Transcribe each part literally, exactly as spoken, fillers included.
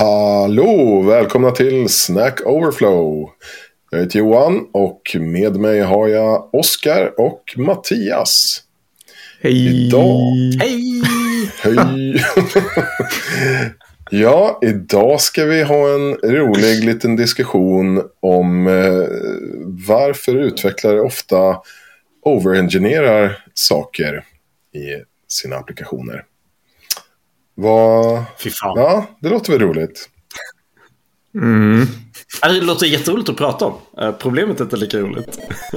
Hallå, välkomna till Snack Overflow. Jag heter Johan och med mig har jag Oskar och Mattias. Hej! Idag... Hej! Hej! Ja, idag ska vi ha en rolig liten diskussion om eh, varför utvecklare ofta overengineerar saker i sina applikationer. Vad... Fy fan. Ja, det låter väl roligt. Mm. Det låter jätteroligt att prata om. Problemet är inte lika roligt.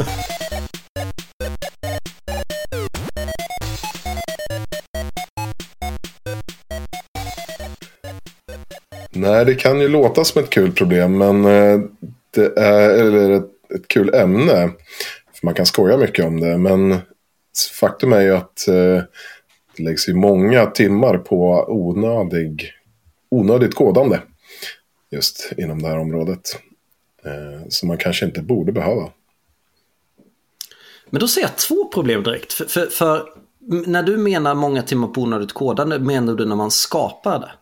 Nej, det kan ju låta som ett kul problem, men det är eller ett, ett kul ämne. För man kan skoja mycket om det, men faktum är ju att det läggs ju många timmar på onödig, onödigt kodande just inom det här området. Som man kanske inte borde behöva. Men då ser jag två problem direkt. För, för, för när du menar många timmar på onödigt kodande, menar du när man skapar det?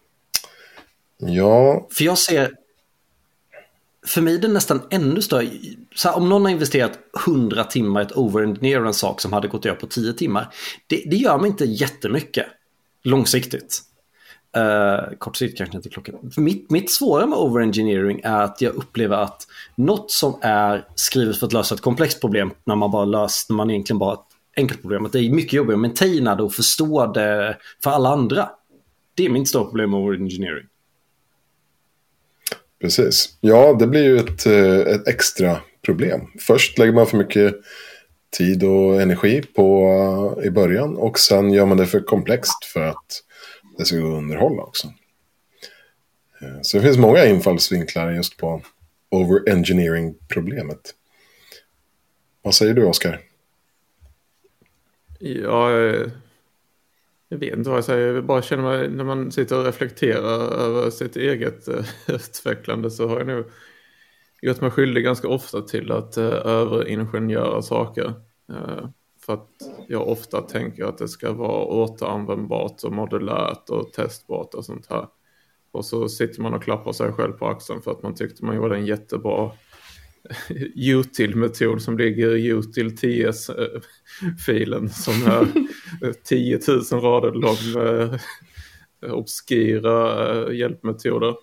Ja. För jag ser, för mig är det nästan ännu större. Så här, om någon har investerat hundra timmar i ett overengineer en sak som hade gått att göra på tio timmar. Det, det gör mig inte jättemycket långsiktigt. Uh, kortsiktigt kanske inte klockan. Mitt, mitt svåra med overengineering är att jag upplever att något som är skrivet för att lösa ett komplext problem när man bara löst, när man egentligen bara har ett enkelt problem, att det är mycket jobbigt att maintaina det och förstå det för alla andra. Det är mitt stora problem med overengineering. Precis. Ja, det blir ju ett, ett extra problem. Först lägger man för mycket tid och energi på i början och sen gör man det för komplext för att det ska gå att underhålla också. Så det finns många infallsvinklar just på overengineering-problemet. Vad säger du, Oskar? Ja, jag vet inte vad jag säger. Jag bara känner mig, när man sitter och reflekterar över sitt eget utvecklande så har jag nog gjort mig skyldig ganska ofta till att överingenjöra saker. För att jag ofta tänker att det ska vara återanvändbart och modulärt och testbart och sånt här. Och så sitter man och klappar sig själv på axeln för att man tyckte man gjorde en jättebra util-metod som ligger i util-T S-filen som är tio tusen rader lång med obskyra hjälpmetoder.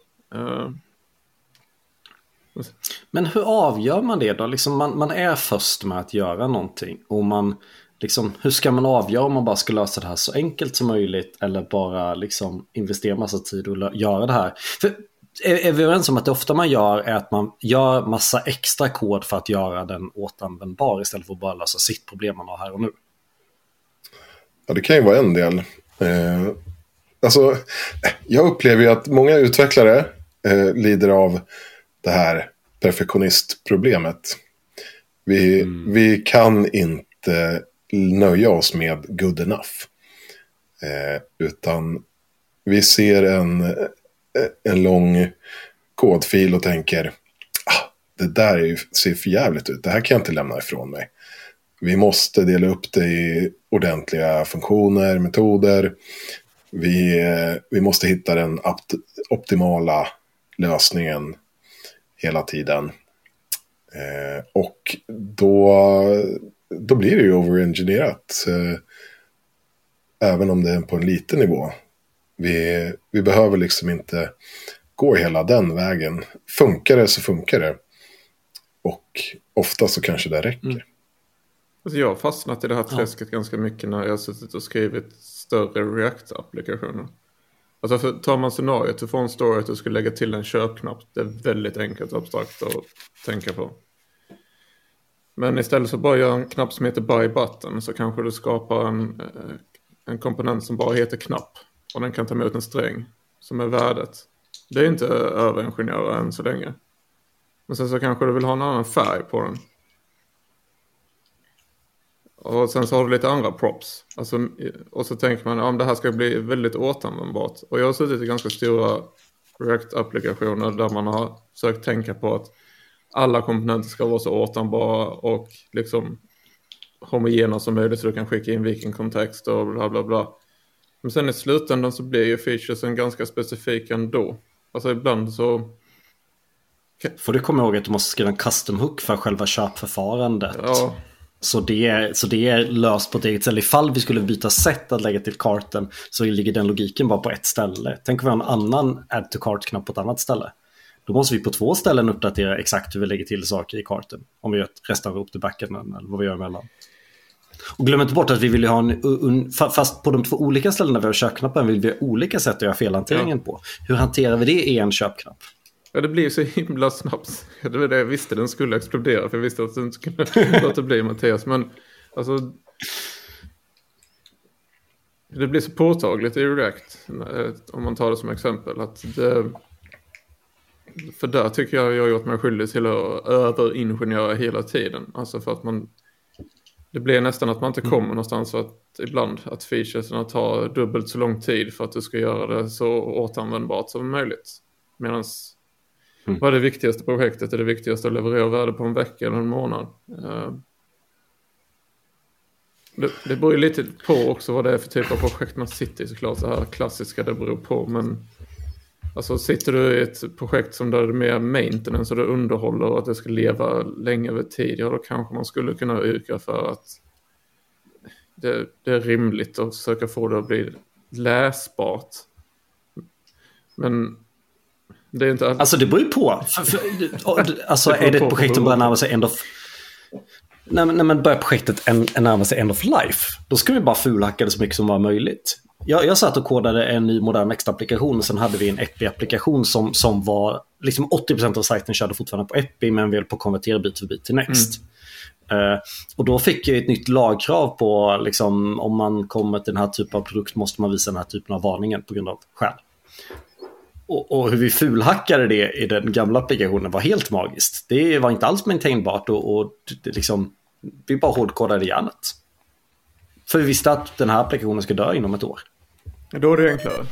Men hur avgör man det då? Liksom man, man är först med att göra någonting och man liksom, hur ska man avgöra om man bara ska lösa det här så enkelt som möjligt eller bara liksom investera massa tid och lö- göra det här? För är, är vi överens om att det ofta man gör är att man gör massa extra kod för att göra den återanvändbar istället för att bara lösa sitt problem man har här och nu? Ja, det kan ju vara en del. Eh, alltså, jag upplever ju att många utvecklare eh, lider av det här perfektionistproblemet. Vi, mm. vi kan inte nöja oss med good enough. Eh, utan vi ser en, en lång kodfil och tänker ah, det där är ju, ser för jävligt ut. Det här kan jag inte lämna ifrån mig. Vi måste dela upp det i ordentliga funktioner, metoder. Vi, vi måste hitta den opt- optimala lösningen hela tiden. Eh, och då, då blir det ju overengineerat. Eh, även om det är på en liten nivå. Vi, vi behöver liksom inte gå hela den vägen. Funkar det så funkar det. Och ofta så kanske det räcker. Mm. Alltså jag har fastnat i det här träsket ja. ganska mycket när jag har suttit och skrivit större React-applikationer. Alltså för, tar man scenariot, du får en story att du ska lägga till en köpknapp. Det är väldigt enkelt och abstrakt att tänka på. Men istället för bara göra en knapp som heter buy button så kanske du skapar en, en komponent som bara heter knapp. Och den kan ta emot en sträng som är värdet. Det är inte överingenjörer än så länge. Men sen så kanske du vill ha en annan färg på den. Och sen så har du lite andra props. Alltså, och så tänker man om det här ska bli väldigt återanvändbart. Och jag har suttit i ganska stora React-applikationer där man har sökt tänka på att alla komponenter ska vara så återanvändbara och liksom homogena som möjligt så du kan skicka in vilken kontext och bla bla bla. Men sen i slutändan så blir ju featuresen ganska specifika ändå. Alltså ibland så... Får du komma ihåg att du måste skriva en custom hook för själva köpförfarandet. Ja. Så det, är, så det är löst på ett eget ställe. Ifall vi skulle byta sätt att lägga till karten så ligger den logiken bara på ett ställe. Tänk om vi har en annan add to cart-knapp på ett annat ställe. Då måste vi på två ställen uppdatera exakt hur vi lägger till saker i karten. Om vi gör resten upp till backen eller vad vi gör emellan. Och glöm inte bort att vi vill ha en... Un, fast på de två olika ställena vi har köpknappen vill vi ha olika sätt att göra felhanteringen ja. på. Hur hanterar vi det i en köpknapp? Ja, det blir så himla snabbt. Det var det jag visste, den skulle explodera. För jag visste att den inte skulle låta bli, Mattias. Men alltså... Det blir så påtagligt i React. Om man tar det som exempel. Att det, för där tycker jag jag har gjort mig skyldig till att överingenjöra hela tiden. Alltså för att man... Det blir nästan att man inte kommer någonstans. För att ibland att featuresarna tar dubbelt så lång tid för att du ska göra det så återanvändbart som möjligt. Medan... Mm. Vad är det viktigaste projektet? Är det viktigaste att leverera värde på en vecka eller en månad? Uh, det, det beror ju lite på också vad det är för typ av projekt man sitter i, såklart. Så här klassiska, det beror på. Men alltså, sitter du i ett projekt som där det är mer maintenance och det underhåller och att det ska leva länge över tid, ja, då kanske man skulle kunna yrka för att det, det är rimligt att försöka få det att bli läsbart. Men det är inte all... Alltså det beror ju på. För, för, alltså det är det ett projekt som börjar närma sig end of... När, när man börjar projektet en, en närma sig end of life, då ska vi bara fulhacka det så mycket som var möjligt. Jag, jag satt och kodade en ny modern Next-applikation och sen hade vi en Epi-applikation som, som var... Liksom åttio procent av sajten körde fortfarande på Epi men väl på konvertera bit för bit till Next. Mm. Uh, och då fick jag ett nytt lagkrav på liksom, om man kommer till den här typen av produkt måste man visa den här typen av varningen på grund av skäl. Och, och hur vi fulhackade det i den gamla applikationen var helt magiskt. Det var inte alls maintainbart och, och det liksom, vi bara hårdkodade hjärnet. För vi visste att den här applikationen ska dö inom ett år. Då är det enklare.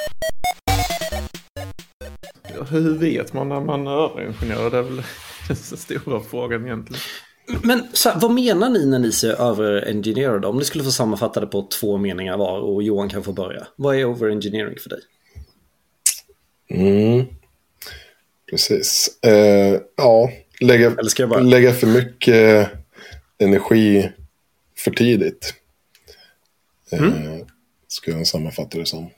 Hur vet man när man överingenjörar? Det är väl den stora frågan egentligen. Men så här, vad menar ni när ni säger överengineerade? Om ni skulle få sammanfatta det på två meningar var och Johan kan få börja. Vad är overengineering för dig? Mm. Precis. Eh, ja, lägga, bara... lägga för mycket energi för tidigt. Eh, mm. Skulle jag sammanfatta det som.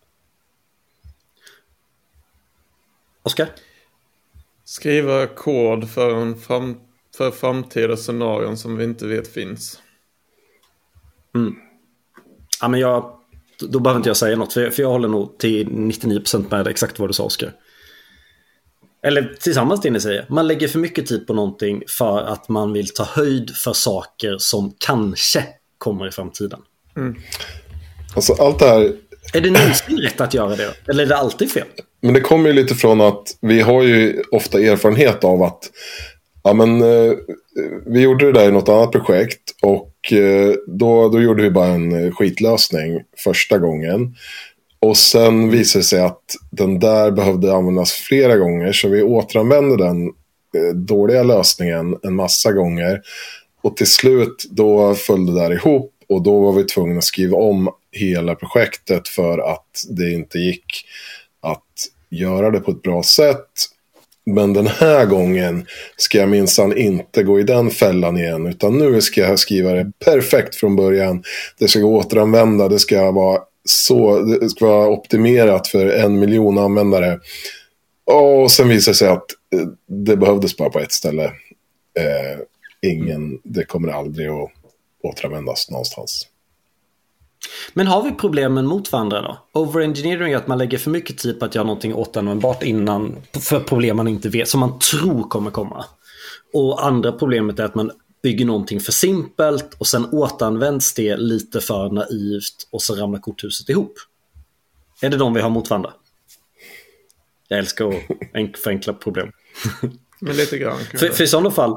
Oskar? Skriva kod för en fram, för framtida scenarion som vi inte vet finns. Mm. Ja, men jag... Då behöver inte jag säga något, för jag håller nog till nittionio procent med exakt vad du sa, Oskar. Eller tillsammans det ni säger. Man lägger för mycket tid på någonting för att man vill ta höjd för saker som kanske kommer i framtiden. Mm. Alltså allt det här... Är det någonsin rätt att göra det? Eller är det alltid fel? Men det kommer ju lite från att vi har ju ofta erfarenhet av att ja, men, eh, vi gjorde det där i något annat projekt och eh, då, då gjorde vi bara en skitlösning första gången. Och sen visade det sig att den där behövde användas flera gånger så vi återanvände den eh, dåliga lösningen en massa gånger. Och till slut då föll det där ihop och då var vi tvungna att skriva om hela projektet för att det inte gick att göra det på ett bra sätt. Men den här gången ska jag minsann inte gå i den fällan igen. Utan nu ska jag skriva det perfekt från början. Det ska gå återanvända. Det ska vara, så, det ska vara optimerat för en miljon användare. Och sen visar det sig att det behövdes bara på ett ställe. Eh, ingen, det kommer aldrig att återanvändas någonstans. Men har vi problemen mot varandra då? Overengineering är att man lägger för mycket tid på att göra någonting återanvändbart innan för problem man inte vet, som man tror kommer komma. Och andra problemet är att man bygger någonting för simpelt och sen återanvänds det lite för naivt och så ramlar korthuset ihop. Är det de vi har mot varandra? Jag älskar att förenkla problem. Men lite grann. För, för i sådana fall.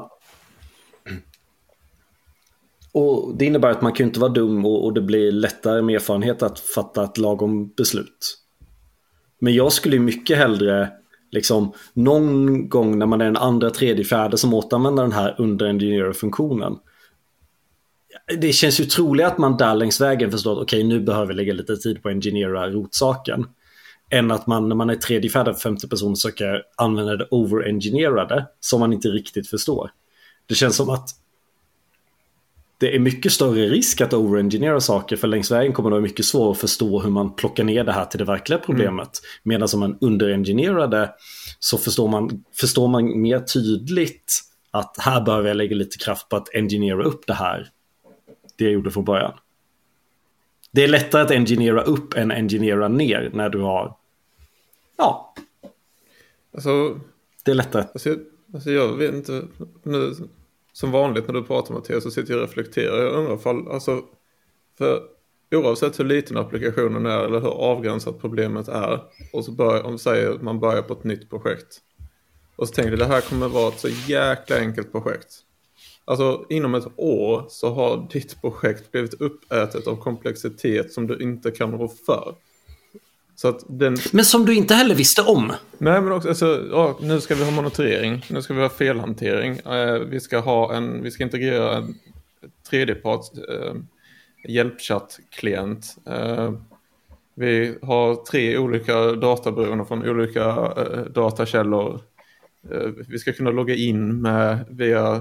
Och det innebär att man kan inte vara dum och, och det blir lättare med erfarenhet att fatta ett lagom beslut. Men jag skulle mycket hellre liksom någon gång när man är den andra, tredje, fjärde som återanvänder den här underengineer-funktionen. Det känns ju troligt att man där längs vägen förstår att okej, okay, nu behöver vi lägga lite tid på att engineera rotsaken. än att man när man är tredje, fjärde, femte person försöker använda det overengineerade som man inte riktigt förstår. Det känns som att det är mycket större risk att overengineera saker, för längs vägen kommer det vara mycket svårt att förstå hur man plockar ner det här till det verkliga problemet. Mm. Medan som man underengineerar det så förstår man, förstår man mer tydligt att här behöver jag lägga lite kraft på att engineera upp det här. Det jag gjorde från början. Det är lättare att engineera upp än engineera ner när du har... Ja. Alltså, det är lättare. Alltså, alltså jag vet inte... Nu, som vanligt när du pratar med Mattias så sitter jag och reflekterar. Jag undrar fall, alltså... För oavsett hur liten applikationen är eller hur avgränsat problemet är, och så börjar, om säger att man börjar på ett nytt projekt. Och så tänker jag, det här kommer vara ett så jäkla enkelt projekt. Alltså inom ett år så har ditt projekt blivit uppätet av komplexitet som du inte kan rå för. Så att den... Men som du inte heller visste om. Nej, men också, alltså, ja, nu ska vi ha monitorering, nu ska vi ha felhantering, eh, vi ska ha en, vi ska integrera en tredjeparts eh, hjälpchatt-klient. Eh, vi har tre olika databeroenden från olika eh, datakällor. Eh, vi ska kunna logga in med via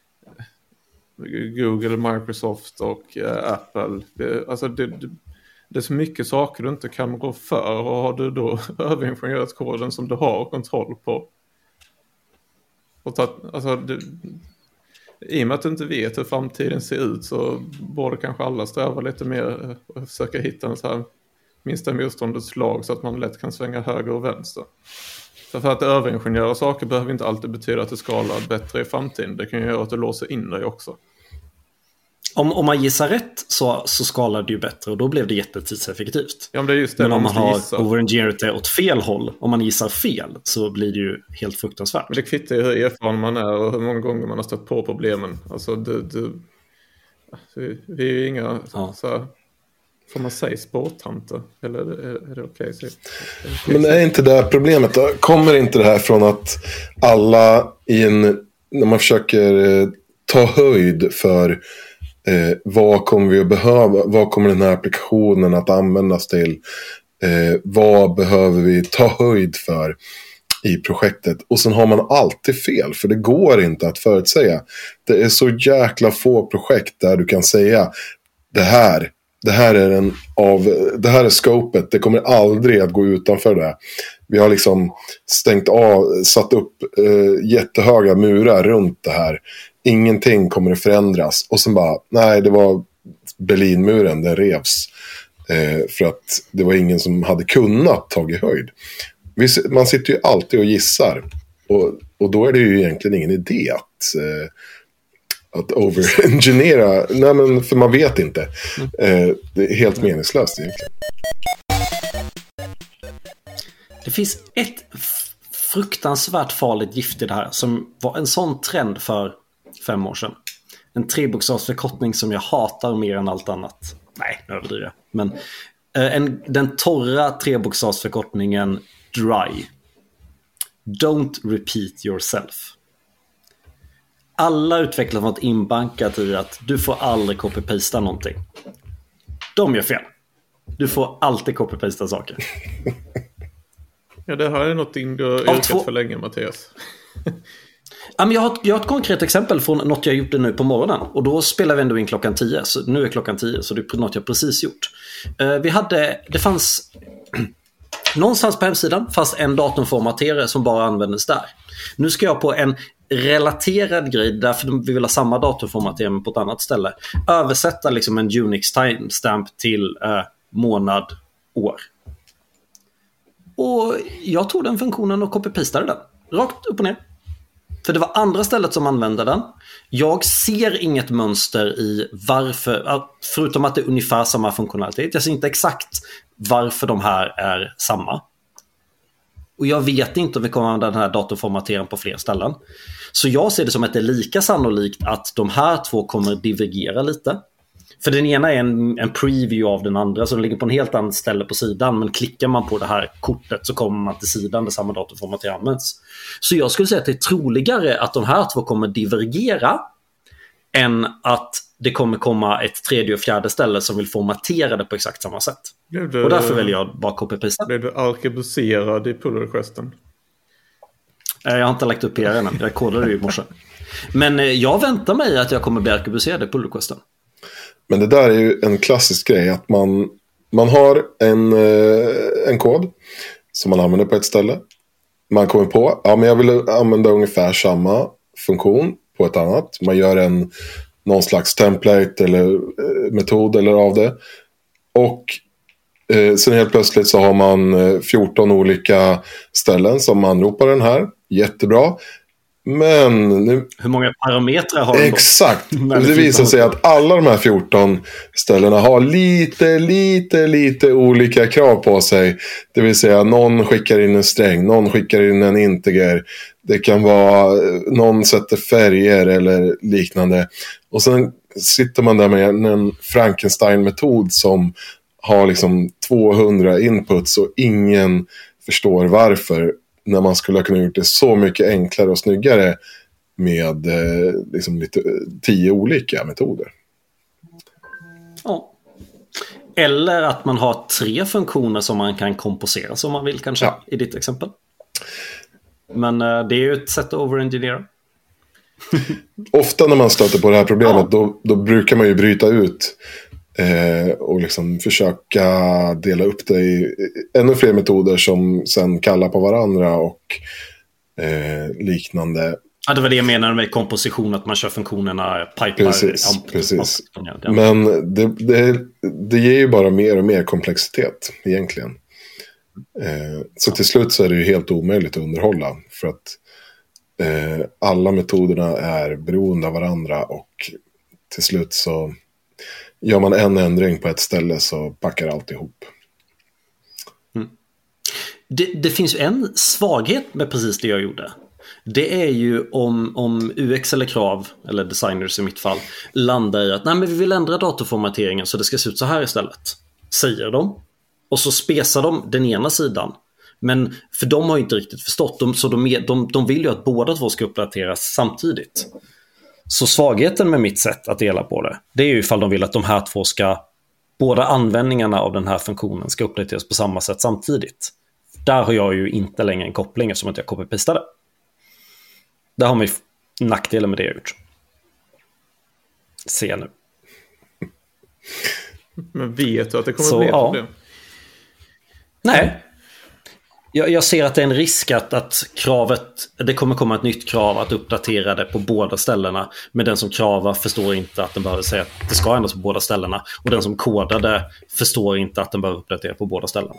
Google, Microsoft och eh, Apple. Det, alltså det, det, det är så mycket saker du inte kan rå för, och har du då överingenjörat koden som du har kontroll på. Och ta, alltså det, i och med att du inte vet hur framtiden ser ut så borde kanske alla sträva lite mer och försöka hitta en så här minsta motståndets lag så att man lätt kan svänga höger och vänster. Så för att överingenjöra saker behöver inte alltid betyda att det skalar bättre i framtiden. Det kan ju göra att du låser in dig också. Om, om man gissar rätt så, så skalar det ju bättre, och då blev det jättetidseffektivt. Ja, men det är just det. Men om man har overengineerat det åt fel håll, om man gissar fel, så blir det ju helt fruktansvärt. Men det kvittar ju hur erfaren man är och hur många gånger man har stött på problemen. Alltså det, det, vi är ju inga ja. så här, får man säga sporttanter? Eller är det, är det okej? Okay? Okay. Men är inte det problemet då? Kommer inte det här från att alla i en, när man försöker eh, ta höjd för Eh, vad kommer vi att behöva, vad kommer den här applikationen att användas till, eh, vad behöver vi ta höjd för i projektet, och sen har man alltid fel, för det går inte att förutsäga. Det är så jäkla få projekt där du kan säga det här, det här är en av, det här är scopet, det kommer aldrig att gå utanför det. Vi har liksom stängt av, satt upp eh, jättehöga murar runt det här. Ingenting kommer att förändras. Och sen bara, nej, det var Berlinmuren, den revs. Eh, för att det var ingen som hade kunnat ta i höjd. Vi, man sitter ju alltid och gissar. Och, och då är det ju egentligen ingen idé att, eh, att overengineera. Nej, men för man vet inte. Eh, det är helt meningslöst egentligen. Det finns ett fruktansvärt farligt gift i det här som var en sån trend för fem år sedan. En trebokstavsförkortning som jag hatar mer än allt annat. Nej, nu överdriver jag. Men eh, en, den torra trebokstavsförkortningen DRY. Don't repeat yourself. Alla utvecklare har varit inbankat i att du får aldrig copy-pasta någonting. De gör fel. Du får alltid copy-pasta saker. Ja, det här är något du har yrkat två... för länge, Mattias. Jag har, jag har ett konkret exempel från något jag gjorde nu på morgonen. Och då spelar vi ändå in klockan tio. Så nu är klockan tio, så det är något jag precis gjort. Vi hade, det fanns någonstans på hemsidan fast en datumformaterare som bara användes där. Nu ska jag på en relaterad grej, därför vi vill ha samma datumformatering på ett annat ställe, översätta liksom en Unix timestamp till eh, månad, år. Och jag tog den funktionen och copy-pastade den. Rakt upp och ner. För det var andra stället som använde den. Jag ser inget mönster i varför, förutom att det är ungefär samma funktionalitet. Jag ser inte exakt varför de här är samma. Och jag vet inte om vi kommer använda den här datorformateringen på fler ställen. Så jag ser det som att det är lika sannolikt att de här två kommer divergera lite. För den ena är en, en preview av den andra, så den ligger på en helt annat ställe på sidan. Men klickar man på det här kortet så kommer man till sidan där samma datorformatering används. Så jag skulle säga att det är troligare att de här två kommer divergera än att det kommer komma ett tredje och fjärde ställe som vill formatera det på exakt samma sätt. Du, och därför väljer jag bara copy-paste. Blev du arkebuserad i pull requesten? Jag har inte lagt upp er än. Jag kodade det i morse. Men jag väntar mig att jag kommer bli arkebuserad i pull requesten. Men det där är ju en klassisk grej. Att man, man har en, en kod som man använder på ett ställe. Man kommer på, ja men jag vill använda ungefär samma funktion på ett annat. Man gör en någon slags template eller eh, metod eller av det. Och eh, sen helt plötsligt så har man eh, fjorton olika ställen som man ropar den här. Jättebra. Men nu... Hur många parametrar har du? Exakt. Det visar sig att alla de här fjorton ställena har lite, lite, lite olika krav på sig. Det vill säga någon skickar in en sträng, någon skickar in en integer. Det kan vara någon sätter färger eller liknande. Och sen sitter man där med en Frankenstein-metod som har liksom tvåhundra inputs och ingen förstår varför. När man skulle kunna gjort det så mycket enklare och snyggare med eh, liksom lite, tio olika metoder. Ja. Eller att man har tre funktioner som man kan komposera som man vill kanske, ja. I ditt exempel. Men eh, det är ju ett sätt att overengineera. Ofta när man stöter på det här problemet ja. då, då brukar man ju bryta ut Eh, och liksom försöka dela upp det i ännu fler metoder som sen kallar på varandra och eh, liknande. Ja, det var det jag menade med komposition, att man kör funktionerna pipeline. Precis, amp- precis. Amp- Men det, det, det ger ju bara mer och mer komplexitet egentligen. Eh, så till slut så är det ju helt omöjligt att underhålla för att eh, alla metoderna är beroende av varandra och till slut så gör man en ändring på ett ställe så packar allt ihop. Mm. Det, det finns ju en svaghet med precis det jag gjorde. Det är ju om, om U X eller krav, eller designers i mitt fall, landar i att nej, men vi vill ändra datorformateringen så det ska se ut så här istället. Säger de. Och så spesar de den ena sidan. Men för de har ju inte riktigt förstått. De, så de, de, de vill ju att båda två ska uppdateras samtidigt. Så svagheten med mitt sätt att dela på det, det är ju ifall de vill att de här två ska, båda användningarna av den här funktionen ska uppdateras på samma sätt samtidigt. Där har jag ju inte längre en koppling eftersom att jag copy-pastade. Där har man ju nackdelen med det jag gjort. Se nu. Men vet du att det kommer Så, bli ett ja. problem? Nej. Jag, jag ser att det är en risk att, att kravet, det kommer komma ett nytt krav att uppdatera det på båda ställena. Men den som kravar förstår inte att den behöver säga att det ska ändras på båda ställena. Och den som kodade förstår inte att den behöver uppdatera på båda ställena.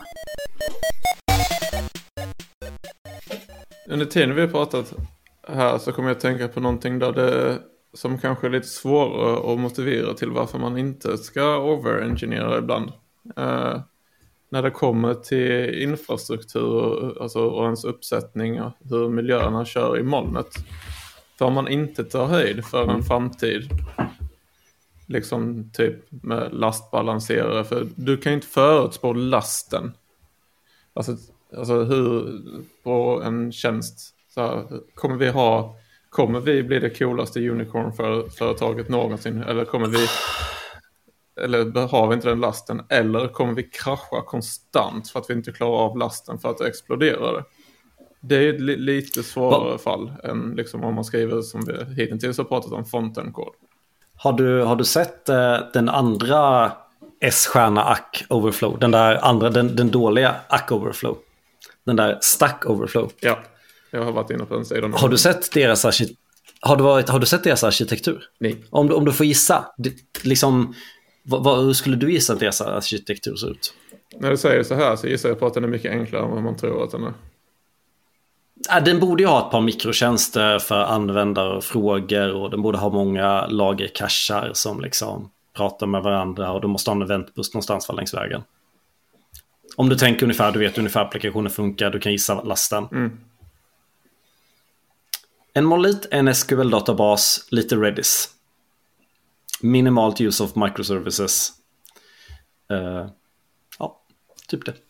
Under tiden vi har pratat här så kommer jag att tänka på någonting där det, som kanske är lite svårare att motivera till varför man inte ska overengineera ibland. Uh, när det kommer till infrastruktur alltså, och ens uppsättning och hur miljöerna kör i molnet. För om man inte tar höjd för en framtid liksom typ med lastbalanserare, för du kan inte förutspå lasten. Alltså, alltså hur på en tjänst så här, kommer vi ha kommer vi bli det coolaste unicorn-företaget någonsin, eller kommer vi eller har vi inte den lasten, eller kommer vi krascha konstant för att vi inte klarar av lasten för att det exploderar. Det är ett li- lite svårare Va? fall än liksom om man skriver som vi hittills har pratat om fronten-kod. Har du, har du sett eh, den andra S-stjärna Ack Overflow? Den där andra, den, den dåliga Ack Overflow. Den där Stack Overflow. Ja, jag har varit inne på den sidan. Har du sett deras arkite- har du varit, har du sett deras arkitektur? Nej. Om du, om du får gissa, det, liksom, vad, vad, hur skulle du gissa att deras arkitektur ser ut? När du säger så här så gissar jag på att den är mycket enklare än vad man tror att den är. Ja, den borde ju ha ett par mikrotjänster för användare och frågor, och den borde ha många lagercacher som liksom pratar med varandra, och du måste ha en eventbus någonstans för längs vägen. Om du tänker ungefär, du vet ungefär applikationen funkar, du kan gissa lasten. Mm. En monolith, en S Q L-databas, lite Redis. Minimalt use of microservices. Uh, ja, typ det.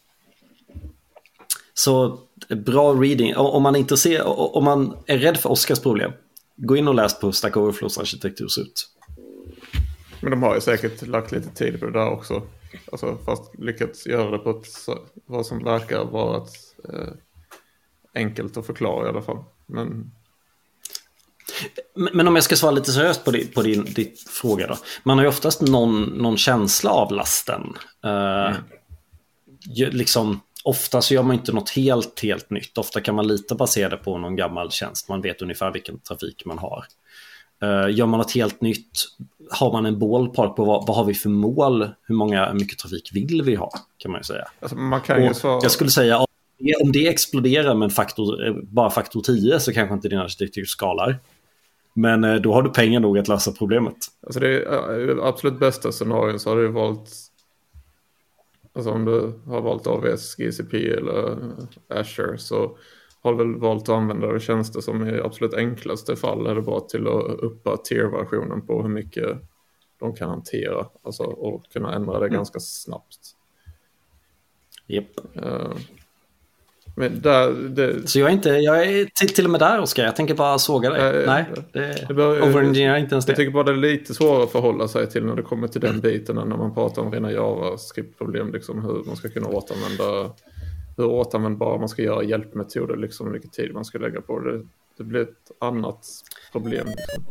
Så bra reading. Om man är intresserad, om man är rädd för Oskars problem, gå in och läs på Stack Overflows arkitektur ser ut. Men de har ju säkert lagt lite tid på det där också. Alltså, fast lyckats göra det på ett, vad som verkar vara ett, eh, enkelt att förklara i alla fall. Men... Men, men om jag ska svara lite seriöst på, din, på din, din fråga då. Man har ju oftast någon, någon känsla av lasten. Uh, mm. ju, liksom, ofta så gör man inte något helt, helt nytt. Ofta kan man lite basera det på någon gammal tjänst. Man vet ungefär vilken trafik man har. Uh, gör man något helt nytt, har man en ballpark på vad, vad har vi för mål, hur många, hur mycket trafik vill vi ha, kan man ju säga. Alltså, man kan ju svara... Jag skulle säga, om det exploderar med en faktor, bara faktor tio, så kanske inte din arkitektur skalar. Men uh, då har du pengar nog att lösa problemet. Alltså det är absolut bästa scenarion, så har du valt, alltså om du har valt A W S, G C P eller Azure, så har väl valt att använda tjänster som är absolut enklaste fall, är det bara till att uppa tier-versionen på hur mycket de kan hantera, alltså, och kunna ändra det mm. ganska snabbt. Yep. Uh, men där, det... Så jag är inte, jag är till, till och med där, Oskar, jag tänker bara såga dig. Uh, Nej, det, det bör, overengineera inte ens det. Jag tycker bara det är lite svårare att förhålla sig till när det kommer till den biten än när man pratar om rena JavaScript-problem, liksom hur man ska kunna återanvända, hur återanvändbara man ska göra hjälpmetoder, liksom hur mycket tid man ska lägga på det. Det blir ett annat problem. Liksom.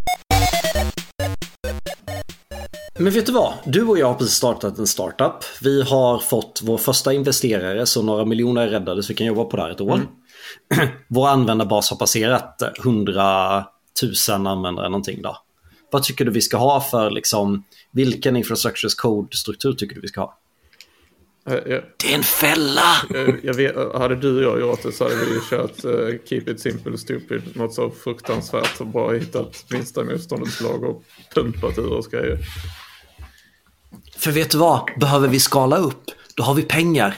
Men vet du vad? Du och jag har precis startat en startup. Vi har fått vår första investerare, så några miljoner är räddade, så vi kan jobba på det här ett år. Mm. Vår användarbas har passerat hundratusen användare någonting då. Vad tycker du vi ska ha för, liksom, vilken infrastructure as code-struktur tycker du vi ska ha? Jag, jag, det är en fälla! Jag, jag vet, hade du och jag gjort det så hade vi kört uh, Keep it simple stupid, något så fruktansvärt, och bara hittat minsta motståndets lag och pumpat ur oss grejer. För vet du vad? Behöver vi skala upp, då har vi pengar.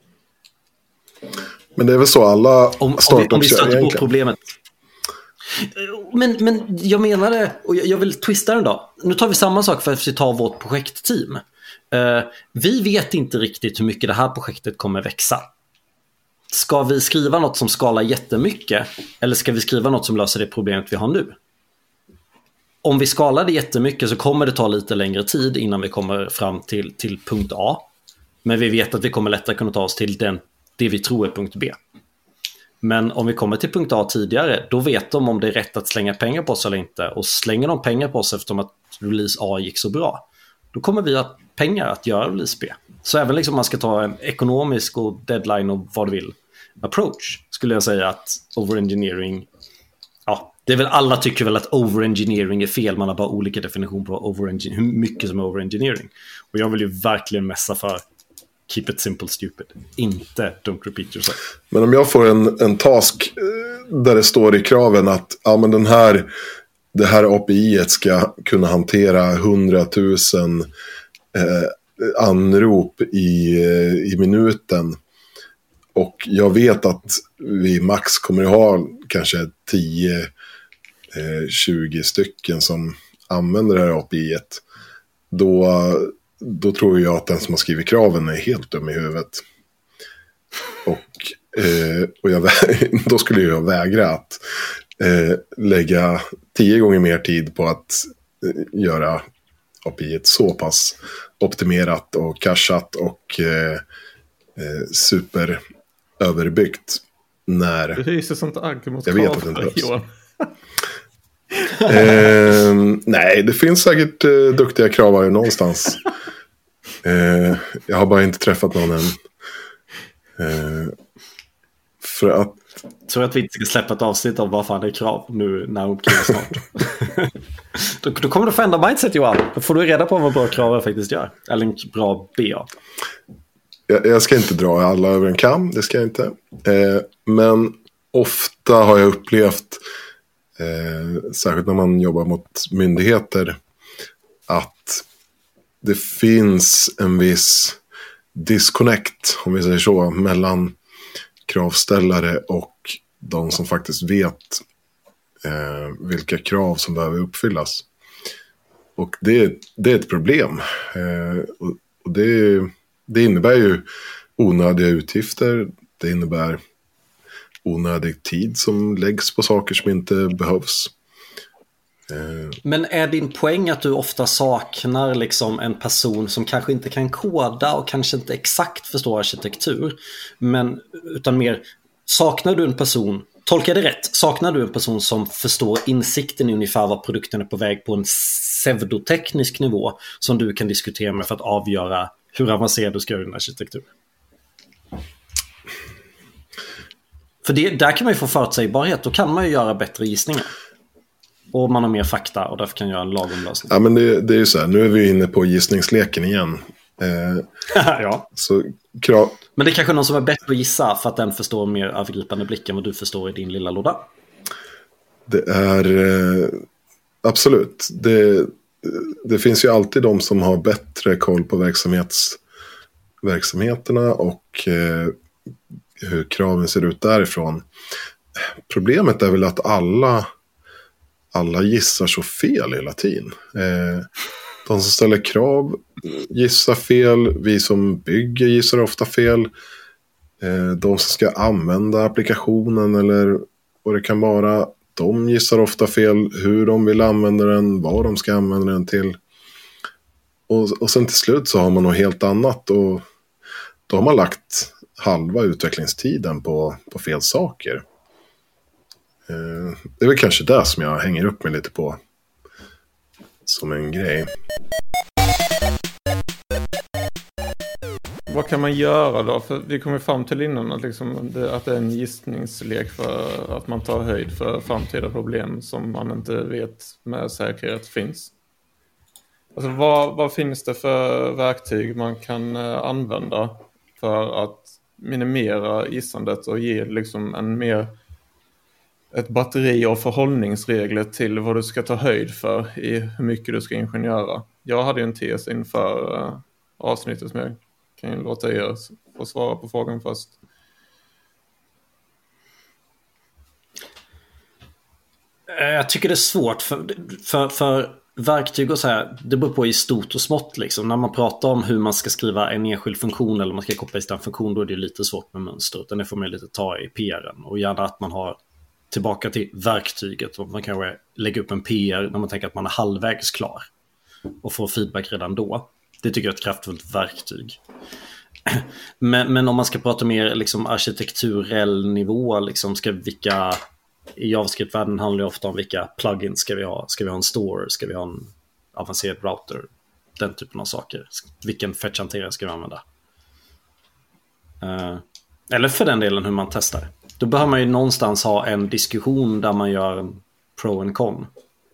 Men det är väl så alla om, startups om vi, om vi stöter egentligen. på problemet. Men, men jag menar det, och jag, jag vill twista den då. Nu tar vi samma sak för att vi tar vårt projektteam. Uh, vi vet inte riktigt hur mycket det här projektet kommer växa. Ska vi skriva något som skalar jättemycket, eller ska vi skriva något som löser det problemet vi har nu? Om vi skalar det jättemycket så kommer det ta lite längre tid innan vi kommer fram till, till punkt A. Men vi vet att vi kommer lättare kunna ta oss till den, det vi tror är punkt B. Men om vi kommer till punkt A tidigare, då vet de om det är rätt att slänga pengar på oss eller inte. Och slänger de pengar på oss eftersom att release A gick så bra, då kommer vi ha pengar att göra release B. Så även liksom man ska ta en ekonomisk och deadline och vad du vill approach, skulle jag säga att overengineering, ja, det är väl, alla tycker väl att overengineering är fel. Man har bara olika definition på overengineering, hur mycket som är overengineering. Och jag vill ju verkligen mässa för keep it simple stupid, inte don't repeat yourself. Men om jag får en, en task där det står i kraven att ja, men den här, det här A P I-et ska kunna hantera hundratusen eh, anrop i, i minuten, och jag vet att vi max kommer att ha kanske tio tjugo stycken som använder det här A P I-et, då, då tror jag att den som har skrivit kraven är helt dum i huvudet. Och, eh, och jag, då skulle jag vägra att eh, lägga tio gånger mer tid på att eh, göra A P I-et så pass optimerat och cachat och eh, eh, super överbyggt när det är så sånt agg mot jag vet att det inte behövs. eh, nej, det finns säkert eh, duktiga kravare någonstans. eh, jag har bara inte träffat någon än. Eh, för att tror att vi inte ska släppa ett avsnitt av vad fan det är krav nu när hon kliver snart. då, då kommer du få ändra mindset, Johan. Då får du reda på vad bra krav faktiskt gör. Eller en bra B A. Jag, jag ska inte dra alla över en kam, det ska jag inte. Eh, men ofta har jag upplevt, eh, särskilt när man jobbar mot myndigheter, att det finns en viss disconnect, om vi säger så, mellan kravställare och de som faktiskt vet eh, vilka krav som behöver uppfyllas. Och det, det är ett problem. Eh, och, och det, det innebär ju onödiga utgifter. Det innebär onödig tid som läggs på saker som inte behövs. Men är din poäng att du ofta saknar liksom en person som kanske inte kan koda och kanske inte exakt förstår arkitektur, men utan mer, saknar du en person, tolkar det rätt, saknar du en person som förstår insikten i ungefär vad produkten är på väg på en pseudoteknisk nivå som du kan diskutera med för att avgöra hur avancerad du ska göra din arkitektur? För det, där kan man ju få förutsägbarhet, då kan man ju göra bättre gissningar. Och man har mer fakta och därför kan göra en lagom lösning. Ja, men det, det är ju så här, nu är vi inne på gissningsleken igen. Eh, ja. Så krav... Men det är kanske någon som är bättre att gissa för att den förstår mer övergripande blick än vad du förstår i din lilla låda. Det är eh, absolut. Det, det finns ju alltid de som har bättre koll på verksamhets, verksamheterna och eh, hur kraven ser ut därifrån. Problemet är väl att alla alla gissar så fel hela tiden. Eh, de som ställer krav gissar fel. Vi som bygger gissar ofta fel. Eh, de som ska använda applikationen eller vad det kan vara, de gissar ofta fel hur de vill använda den, vad de ska använda den till. Och, och sen till slut så har man något helt annat och då har man lagt halva utvecklingstiden på, på fel saker. Det är väl kanske det som jag hänger upp mig lite på som en grej. Vad kan man göra då? För vi kommer fram till innan att, liksom det, att det är en gissningslek för att man tar höjd för framtida problem som man inte vet med säkerhet finns. Alltså vad, vad finns det för verktyg man kan använda för att minimera gissandet och ge liksom en mer ett batteri av förhållningsregler till vad du ska ta höjd för i hur mycket du ska ingenjöra. Jag hade ju en tes inför uh, avsnittet som jag kan ju låta er få svara på frågan först. Jag tycker det är svårt för, för, för verktyg och så här, det beror på i stort och smått liksom. När man pratar om hur man ska skriva en enskild funktion eller man ska koppla en funktion, då är det lite svårt med mönster, utan det får man lite ta i P R:en och gärna att man har tillbaka till verktyget och man kanske lägger upp en P R när man tänker att man är halvvägs klar och får feedback redan då. Det tycker jag är ett kraftfullt verktyg. Men, men om man ska prata mer liksom arkitekturell nivå, liksom ska vilka i JavaScript-världen handlar det ofta om vilka plugins ska vi ha. Ska vi ha en store? Ska vi ha en avancerad router? Den typen av saker. Vilken fetch-hanterare ska vi använda? Uh, eller för den delen hur man testar. Då behöver man ju någonstans ha en diskussion där man gör en pro and con.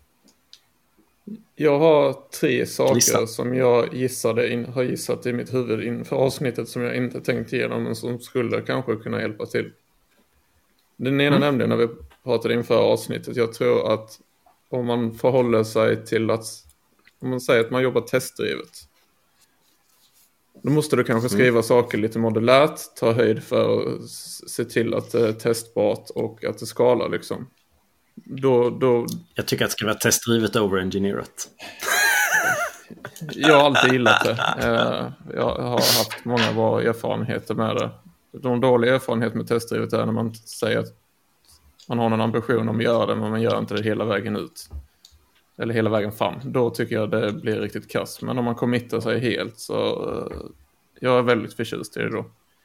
Jag har tre saker Lista. som jag gissade in, har gissat i mitt huvud inför avsnittet som jag inte tänkt igenom men som skulle kanske kunna hjälpa till. Den ena mm. nämnde när vi pratade inför avsnittet. Jag tror att om man förhåller sig till att om man säger att man jobbar testdrivet, då måste du kanske skriva mm. saker lite modulärt, ta höjd för att se till att det är testbart och att det skalar liksom. Då, då... Jag tycker att det ska vara testdrivet over-engineerat. Jag har alltid gillat det. Jag har haft många bra erfarenheter med det. De dåliga erfarenheter med testdrivet är när man säger att man har en ambition om att göra det men man gör inte det hela vägen ut. Eller hela vägen fram. Då tycker jag det blir riktigt kass. Men om man committar sig helt så jag är väldigt förtjust i det då.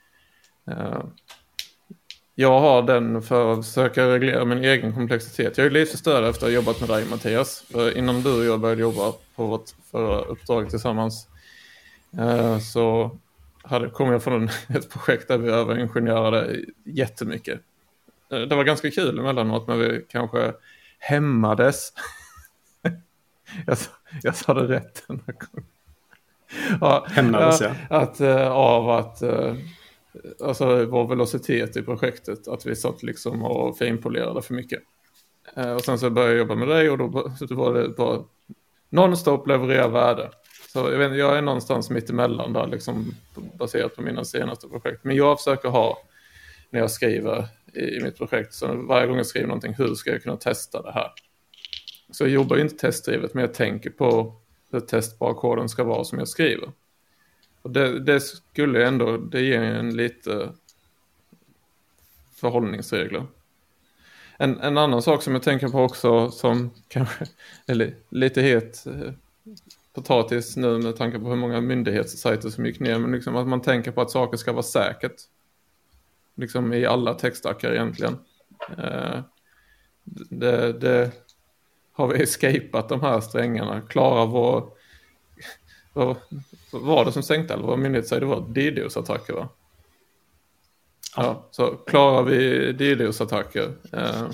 Jag har den för att försöka reglera min egen komplexitet. Jag är lite större efter att ha jobbat med dig, Mattias. För innan du och jag började jobba på vårt förra uppdrag tillsammans så hade, kom jag från ett projekt där vi överingenjörade jättemycket. Det var ganska kul emellanåt när vi kanske hämmades. jag, jag sa det rätt den här gången. Ja, hämmades, ja. Att, av att alltså vår velocitet i projektet, att vi satt liksom och finpolerade för mycket. Och sen så började jag jobba med dig och då, då var det bara non-stop leverera värde. Så jag, vet, jag är någonstans mitt emellan där liksom baserat på mina senaste projekt. Men jag försöker ha, när jag skriver i, i mitt projekt, så varje gång jag skriver någonting, hur ska jag kunna testa det här? Så jag jobbar ju inte testdrivet, men jag tänker på hur testbar koden ska vara som jag skriver. Och det, det skulle ändå, det ger en lite förhållningsregler. En, en annan sak som jag tänker på också som kanske är lite het potatis nu med tanke på hur många myndighetssajter som gick ner, men liksom att man tänker på att saker ska vara säkert. Liksom i alla textackar egentligen. Eh, det, det har vi escapat de här strängarna. Klarar vår... Vad var det som sänkte eller vad myndighetssajter det var? DDoS-attacker, va? Ja. Ja, så klarar vi DDoS-attacker. Eh,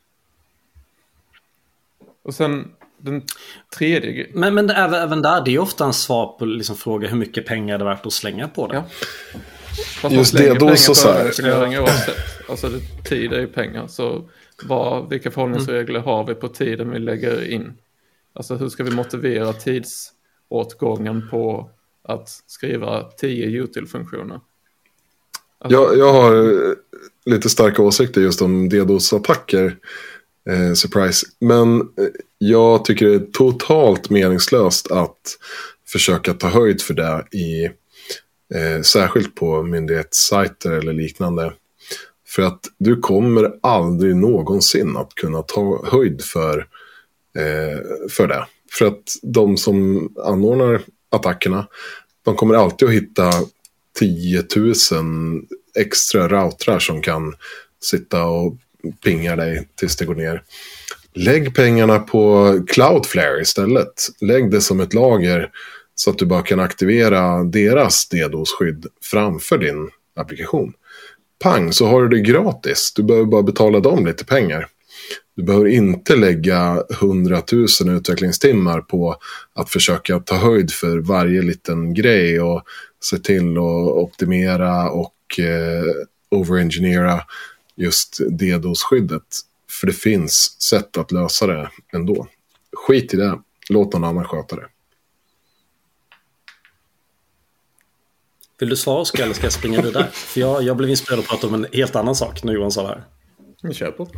och sen den tredje... Men, men det, även, även där, det är ofta en svar på liksom fråga hur mycket pengar det är värt att slänga på det. Ja. Just det, då så så här. Ja. Alltså det, tid är ju pengar. Så vad, vilka förhållningsregler mm. har vi på tiden vi lägger in? Alltså hur ska vi motivera tidsåtgången på att skriva tio util-funktioner? Alltså, jag, jag har lite starka åsikter just om DDoS-attacker. Eh, surprise. Men jag tycker det är totalt meningslöst att försöka ta höjd för det i eh, särskilt på myndighetssajter eller liknande. För att du kommer aldrig någonsin att kunna ta höjd för, eh, för det. För att de som anordnar attackerna, de kommer alltid att hitta tio tusen extra routrar som kan sitta och pinga dig tills det går ner. Lägg pengarna på Cloudflare istället. Lägg det som ett lager så att du bara kan aktivera deras DDoS-skydd framför din applikation. Pang, så har du det gratis. Du behöver bara betala dem lite pengar. Du behöver inte lägga hundratusen utvecklingstimmar på att försöka ta höjd för varje liten grej och se till att optimera och eh, overengineera just DDoS-skyddet. För det finns sätt att lösa det ändå. Skit i det. Låt någon annan sköta det. Vill du svara, Oskar, eller ska jag springa vidare? För jag, jag blev inspirerad att prata om en helt annan sak när Johan sa det här. Vi kör på.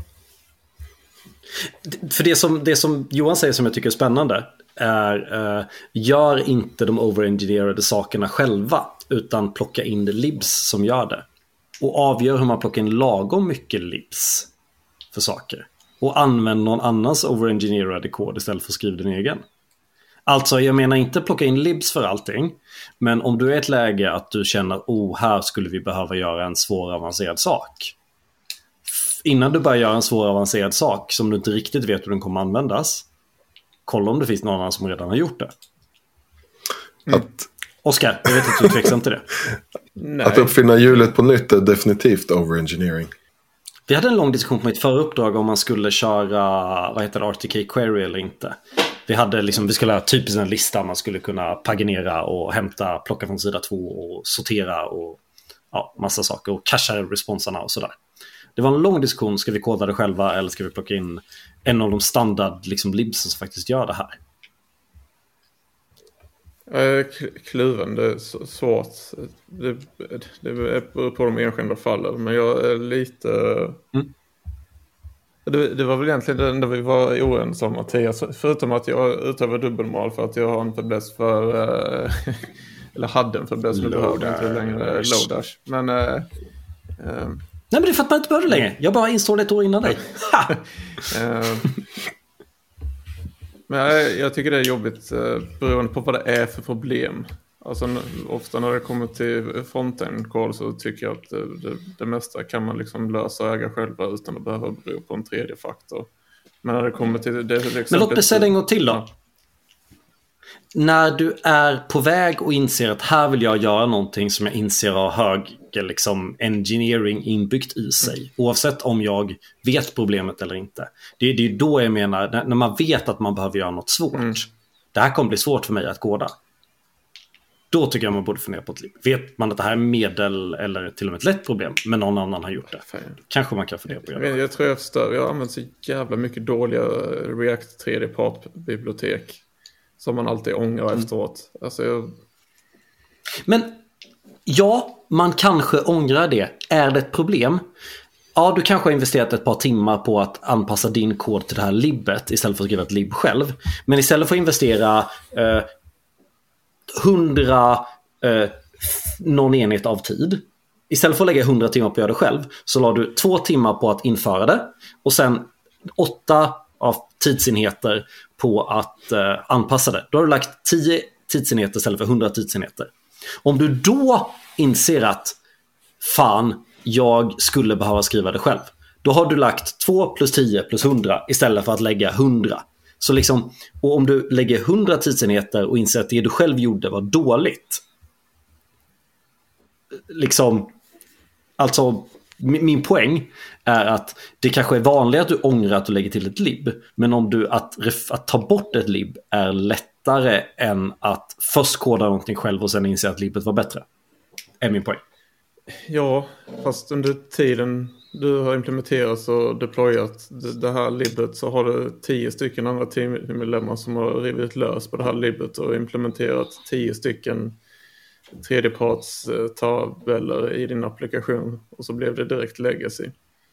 För det som, det som Johan säger som jag tycker är spännande är uh, gör inte de overengineerade sakerna själva utan plocka in libs som gör det. Och avgör hur man plockar in lagom mycket libs för saker. Och använd någon annans overengineerade kod istället för att skriva din egen. Alltså jag menar inte plocka in libs för allting. Men om du är i ett läge att du känner oh, här skulle vi behöva göra en svår avancerad sak. Innan du börjar göra en svår avancerad sak som du inte riktigt vet hur den kommer användas, kolla om det finns någon annan som redan har gjort det. Mm. Att... Oskar, jag vet att du är tveksam till det. Nej. Att uppfinna hjulet på nytt är definitivt overengineering. Vi hade en lång diskussion på mitt förra uppdrag om man skulle köra vad heter det, R T K query eller inte. Vi hade liksom, vi skulle ha typiskt en lista man skulle kunna paginera och hämta, plocka från sida två och sortera och ja, massa saker och cachea responsarna och sådär. Det var en lång diskussion, ska vi koda det själva eller ska vi plocka in en av de standard liksom libsen som faktiskt gör det här? Kluven, det är svårt. Det, det beror på de enskilda fallen, men jag är lite... Mm. Det, det var väl egentligen det enda vi var oense om, Mattias. Förutom att jag utövar dubbelmål för att jag har en fäbless för... eller hade en fäbless för Lodash. Inte längre Lodash. Men... Äh, äh, Nej, men det är för att man inte behöver det längre. Jag bara installerade ett år innan dig. uh, men jag, jag tycker det är jobbigt uh, beroende på vad det är för problem. Alltså n- ofta när det kommer till frontend-kod så tycker jag att det, det, det mesta kan man liksom lösa och äga själva utan att behöva bero på en tredje faktor. Men när det kommer till det, det men låt mig säga det en gång till då. Ja. När du är på väg och inser att här vill jag göra någonting som jag inser har hög liksom, engineering inbyggt i sig. Mm. Oavsett om jag vet problemet eller inte. Det, det är då jag menar, när, när man vet att man behöver göra något svårt. Mm. Det här kommer bli svårt för mig att koda. Då tycker jag man borde fundera på ett liv. Vet man att det här är medel eller till och med ett lätt problem, men någon annan har gjort det. Fan. Kanske man kan fundera på det. Jag, jag tror jag förstår. Jag har använt så jävla mycket dåliga React tredje-part-bibliotek. Som man alltid ångrar mm. efteråt. Alltså jag... Men ja, man kanske ångrar det. Är det ett problem? Ja, du kanske har investerat ett par timmar på att anpassa din kod till det här libbet istället för att skriva ett lib själv. Men istället för att investera eh, hundra eh, någon enhet av tid istället för att lägga hundra timmar på att göra det själv, så la du två timmar på att införa det och sen åtta av tidsenheter på att eh, anpassa det. Då har du lagt tio tidsenheter istället för hundra tidsenheter. Om du då inser att fan, jag skulle behöva skriva det själv, då har du lagt två plus tio plus hundra istället för att lägga hundra. Så liksom, och om du lägger hundra tidsenheter och inser att det du själv gjorde var dåligt, liksom, alltså min, min poäng är att det kanske är vanligt att du ångrar att du lägger till ett lib, men om du att, att ta bort ett lib är lättare än att först koda någonting själv och sen inse att libbet var bättre, är min poäng. Ja, fast under tiden du har implementerat och deployat det här libbet så har du tio stycken andra teammedlemmar som har rivit lös på det här libbet och implementerat tio stycken tredjepartstabeller i din applikation, och så blev det direkt legacy.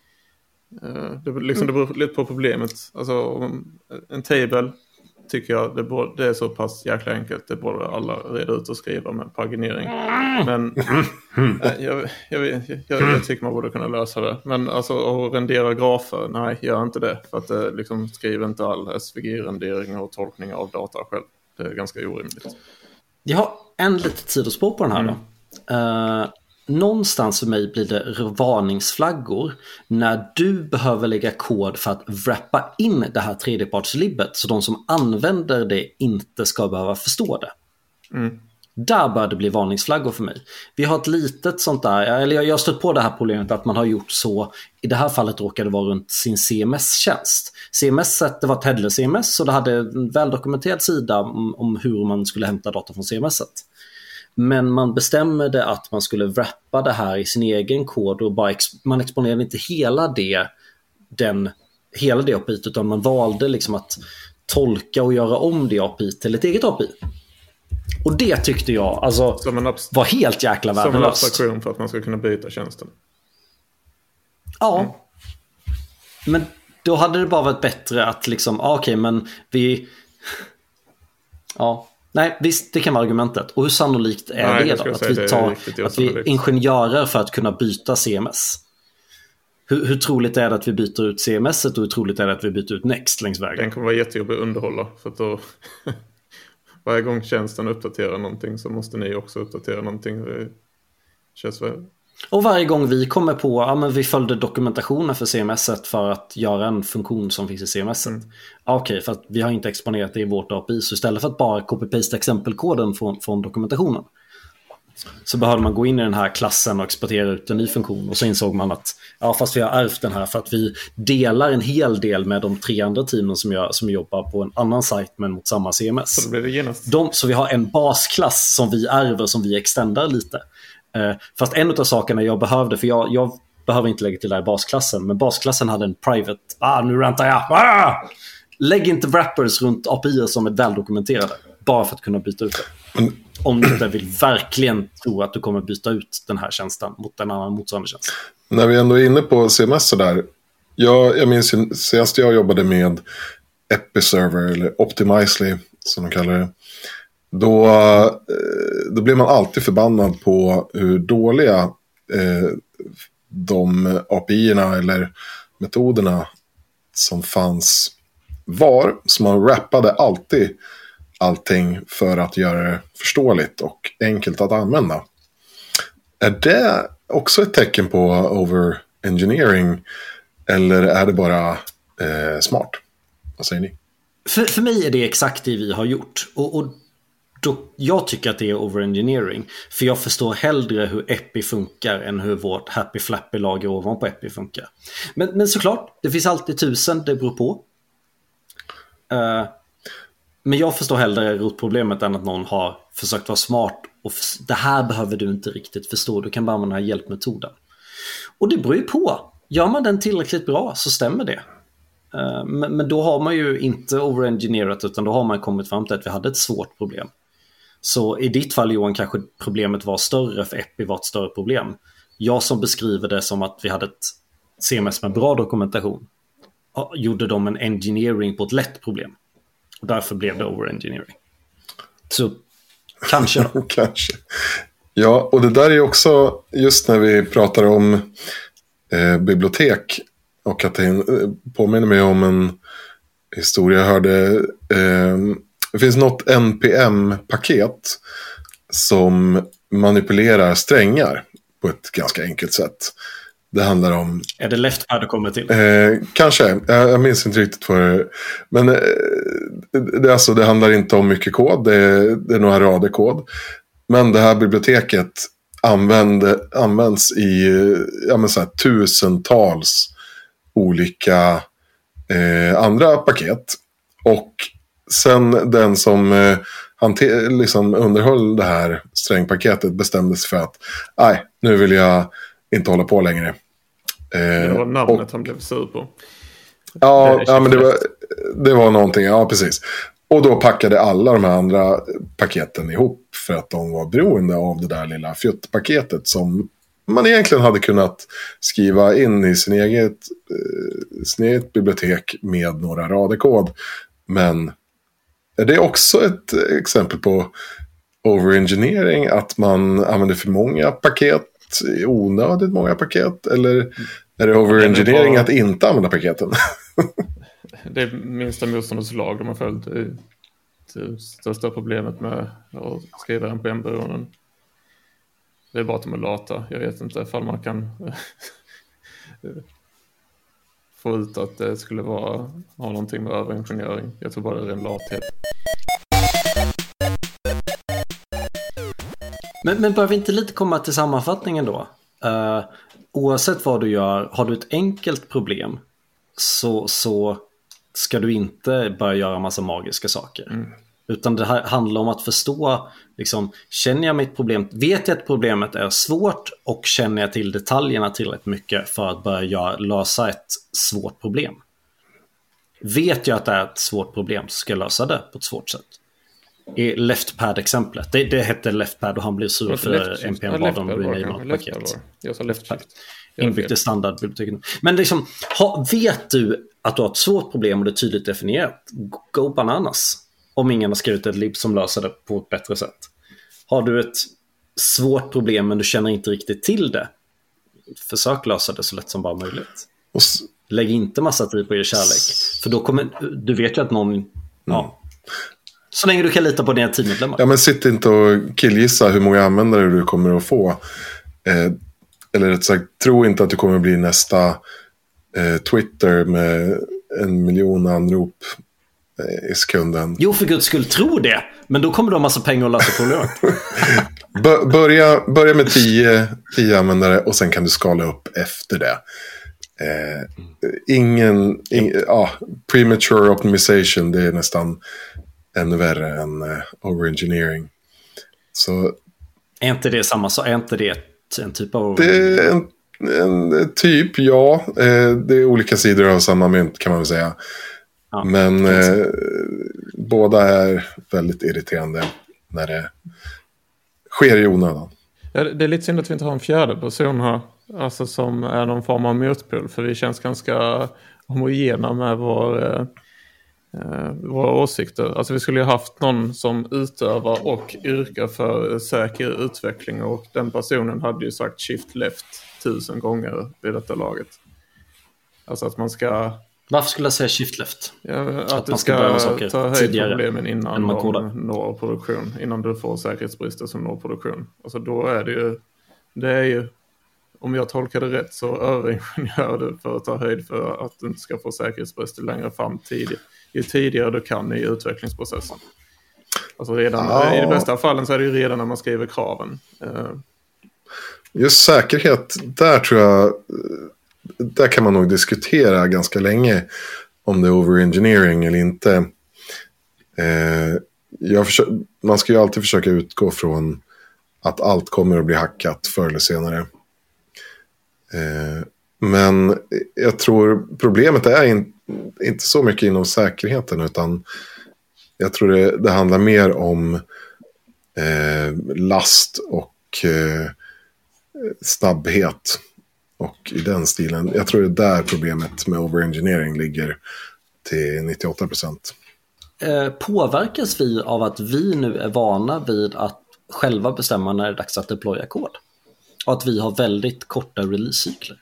Det, liksom, det beror lite på problemet. Alltså, en table tycker jag det, borde, det är så pass jäkla enkelt, det borde alla reda ut och skriva med paginering. Men äh, jag, jag, jag, jag, jag tycker man borde kunna lösa det. Men alltså att rendera grafer, nej, gör inte det. För att det liksom skriver inte all S V G-rendering och tolkning av data själv. Det är ganska orimligt. Jag har en lite sidospår på den här mm. då. Uh, någonstans för mig blir det varningsflaggor när du behöver lägga kod för att wrappa in det här tredjepartslibbet så de som använder det inte ska behöva förstå det. Mm. Där bör det bli varningsflaggor för mig. Vi har ett litet sånt där, eller jag har stött på det här problemet att man har gjort så, i det här fallet råkade det vara runt sin C M S-tjänst. C M S, det var ett headless-C M S, så det hade en väldokumenterad sida om, om hur man skulle hämta data från C M S-et. Men man bestämde att man skulle wrappa det här i sin egen kod och bara ex- man exponerade inte hela det, den, hela det A P I, utan man valde liksom att tolka och göra om det A P I till ett eget A P I. Och det tyckte jag alltså abst- var helt jäkla värdelöst. Som en abstraktion för att man ska kunna byta tjänsten. Ja. Mm. Men då hade det bara varit bättre att liksom, okej, okay, men vi... Ja, nej, visst, det kan vara argumentet. Och hur sannolikt är nej, det då? Att vi tar att vi ingenjörer för att kunna byta C M S. Hur, hur troligt är det att vi byter ut C M S-et och hur troligt är det att vi byter ut Next längs vägen? Den kommer vara jättejobbig att underhålla, för att då... Varje gång tjänsten uppdaterar någonting så måste ni också uppdatera någonting. Det känns väl... Och varje gång vi kommer på, ja men vi följde dokumentationen för C M S-et för att göra en funktion som finns i C M S-et. Mm. Okej, okay, för att vi har inte exponerat det i vårt A P I, så istället för att bara copy-paste exempelkoden från, från dokumentationen så behövde man gå in i den här klassen och exportera ut en ny funktion, och så insåg man att ja, fast vi har ärvt den här för att vi delar en hel del med de tre andra teamen som, jag, som jobbar på en annan sajt men mot samma C M S. Så, det blir det genast. De, så vi har en basklass som vi ärver som vi extendar lite. Uh, fast en av sakerna jag behövde, för jag, jag behöver inte lägga till det här basklassen, men basklassen hade en private, ah nu rantar jag, ah! Lägg inte wrappers runt A P I som är väldokumenterade bara för att kunna byta ut det. Mm. Om du inte vill verkligen tro att du kommer byta ut den här tjänsten mot en annan motsvarande tjänst. När vi ändå är inne på C M S så där, jag, jag minns ju senast jag jobbade med Episerver eller Optimizely som de kallar det. Då, då blev man alltid förbannad på hur dåliga eh, de A P I-erna eller metoderna som fanns var. Så man wrappade alltid allting för att göra det förståeligt och enkelt att använda. Är det också ett tecken på over-engineering eller är det bara eh, smart? Vad säger ni? För, för mig är det exakt det vi har gjort. Och, och då, jag tycker att det är over-engineering. För jag förstår hellre hur Epi funkar än hur vårt Happy Flappy-lager ovanpå Epi funkar. Men, men såklart, det finns alltid tusen, det beror på. Uh, men jag förstår hellre rotproblemet än att någon har försökt vara smart. Och för, det här behöver du inte riktigt förstå. Du kan bara använda den här hjälpmetoden. Och det beror ju på. Gör man den tillräckligt bra så stämmer det. Uh, men, men då har man ju inte over-engineerat, utan då har man kommit fram till att vi hade ett svårt problem. Så i ditt fall, Johan, kanske problemet var större, för Epi var ett större problem. Jag som beskriver det som att vi hade ett C M S med bra dokumentation, gjorde de en engineering på ett lätt problem. Och därför blev det over-engineering. Så kanske. kanske. Ja, och det där är också just när vi pratar om eh, bibliotek och att det eh, påminner mig om en historia jag hörde. Eh, det finns något N P M-paket som manipulerar strängar på ett ganska enkelt sätt. Det handlar om... Är det LeftPad du kommer till? Eh, kanske, jag, jag minns inte riktigt vad det är. Men eh, det, alltså, det handlar inte om mycket kod, det är, det är några rader kod. Men det här biblioteket använde, används i ja, men så här, tusentals olika eh, andra paket. Och sen den som eh, hanter, liksom underhöll det här strängpaketet bestämde sig för att nej, nu vill jag inte hålla på längre. Eh, det var namnet och, han blev sur på. Ja, det ja men det var, det var någonting, ja precis. Och då packade alla de här andra paketen ihop för att de var beroende av det där lilla fjuttpaketet som man egentligen hade kunnat skriva in i sin eget, eh, sin eget bibliotek med några rader kod. Men det är också ett exempel på overengineering, att man använder för många paket, onödigt många paket, eller är det overengineering att inte använda paketen? Det är minsta motståndets lag de har följt. Det är det största problemet med att skriva N P M-beroenden. Det är bara att de är lata. Jag vet inte ifall man kan få ut att det skulle vara, ha någonting med överingenjöring. Jag tror bara det är en lathet. Men, men bör vi inte lite komma till sammanfattningen då? Uh, oavsett vad du gör, har du ett enkelt problem så, så ska du inte börja göra massa magiska saker. Mm. Utan det här handlar om att förstå, liksom, känner jag mitt problem, vet jag att problemet är svårt och känner jag till detaljerna tillräckligt mycket för att börja göra, lösa ett svårt problem. Vet jag att det är ett svårt problem så ska jag lösa det på ett svårt sätt. I LeftPad-exemplet, det, det hette LeftPad och han blev sur för N P M bad om rename-paket. Jag sa LeftPad. Inbyggt i standardbiblioteken. Men liksom, ha, vet du att du har ett svårt problem och det är tydligt definierat, go bananas. Om ingen har skrivit ett lib som löser det på ett bättre sätt. Har du ett svårt problem men du känner inte riktigt till det, försök lösa det så lätt som bara möjligt. Lägg inte massa tid på er kärlek. För då kommer, du vet ju att någon mm. ja, så länge du kan lita på dina teammedlemmar. Ja, men sitt inte och killgissa hur många användare du kommer att få. Eh, eller rätt sagt, tro inte att du kommer att bli nästa eh, Twitter med en miljon anrop eh, i sekunden. Jo, för guds skull, tro det. Men då kommer du ha massa pengar att lösa problemet. B- börja, börja med tio, tio användare och sen kan du skala upp efter det. Eh, ingen, ing, ah, premature optimization, det är nästan ännu värre än uh, overengineering. Så är inte det samma sak? Är inte det en typ av det är en, en typ, ja. Eh, det är olika sidor av samma mynt kan man väl säga. Ja, men eh, båda är väldigt irriterande när det sker i onödan. Ja, det är lite synd att vi inte har en fjärde person här. Alltså som är någon form av motpol. För vi känns ganska homogena med vår... Eh, Uh, våra åsikter. Alltså vi skulle ju haft någon som utövar och yrkar för säker utveckling, och den personen hade ju sagt shift left tusen gånger vid detta laget. Alltså att man ska... Varför skulle jag säga shift left? Ja, att, att du ska, ska ta höjd problemen innan man de når produktion. Innan du får säkerhetsbrister som når produktion. Alltså då är det ju... Det är ju... Om jag tolkar det rätt så överingenjör du för att ta höjd för att du inte ska få säkerhetsbrister längre fram tidigt. Ju tidigare du kan i utvecklingsprocessen. Alltså redan, ja. I de bästa fallen så är det ju redan när man skriver kraven. Just säkerhet, där tror jag, där kan man nog diskutera ganska länge om det är overengineering eller inte. Eh, jag försöker, man ska ju alltid försöka utgå från att allt kommer att bli hackat förr eller senare. Eh, men jag tror problemet är in, inte så mycket inom säkerheten, utan jag tror det, det handlar mer om eh, last och eh, snabbhet och i den stilen. Jag tror det är där problemet med overengineering ligger till nittioåtta procent. Eh, påverkas vi av att vi nu är vana vid att själva bestämma när det är dags att deploya kod. Och att vi har väldigt korta release-cykler.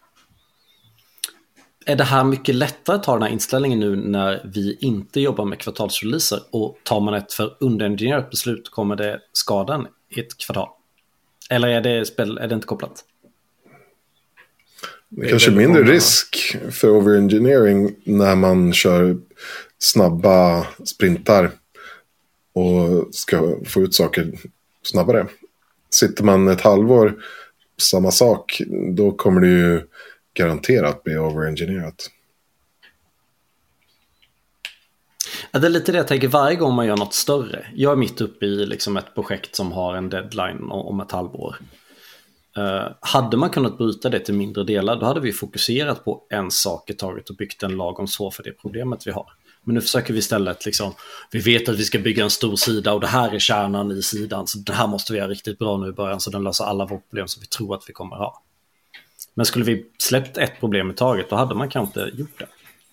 Är det här mycket lättare att ta den här inställningen nu när vi inte jobbar med kvartalsreleaser, och tar man ett för underengineerat beslut kommer det skadan i ett kvartal? Eller är det, spel, är det inte kopplat? Det är kanske mindre många... risk för overengineering när man kör snabba sprintar och ska få ut saker snabbare. Sitter man ett halvår samma sak, då kommer det ju garanterat bli overengineerat. Ja, det är lite det jag tänker varje gång man gör något större. Jag är mitt uppe i liksom ett projekt som har en deadline om ett halvår. Uh, hade man kunnat bryta det till mindre delar, då hade vi fokuserat på en sak i taget och byggt en lagom så för det problemet vi har. Men nu försöker vi istället liksom, vi vet att vi ska bygga en stor sida och det här är kärnan i sidan, så det här måste vi göra riktigt bra nu i början så den löser alla våra problem som vi tror att vi kommer ha. Men skulle vi släppt ett problem i taget, då hade man kanske inte gjort det.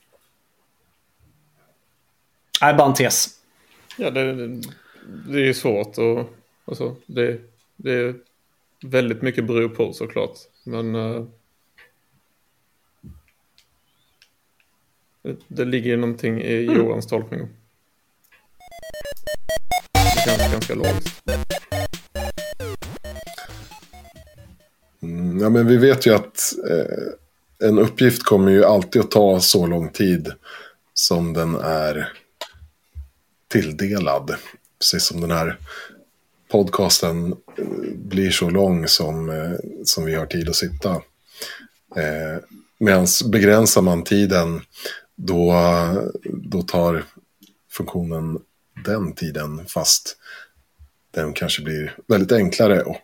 Nej, bara en tes. Ja, det, det är ju svårt och alltså, det, det är väldigt mycket beror på såklart. Men uh, det, det ligger ju någonting i mm. Johans tolkning. Det känns ganska logiskt. Mm, ja, men vi vet ju att eh, en uppgift kommer ju alltid att ta så lång tid som den är tilldelad. Precis som den här podcasten blir så lång som, eh, som vi har tid att sitta. Eh, Medan begränsar man tiden, då, då tar funktionen den tiden, fast den kanske blir väldigt enklare och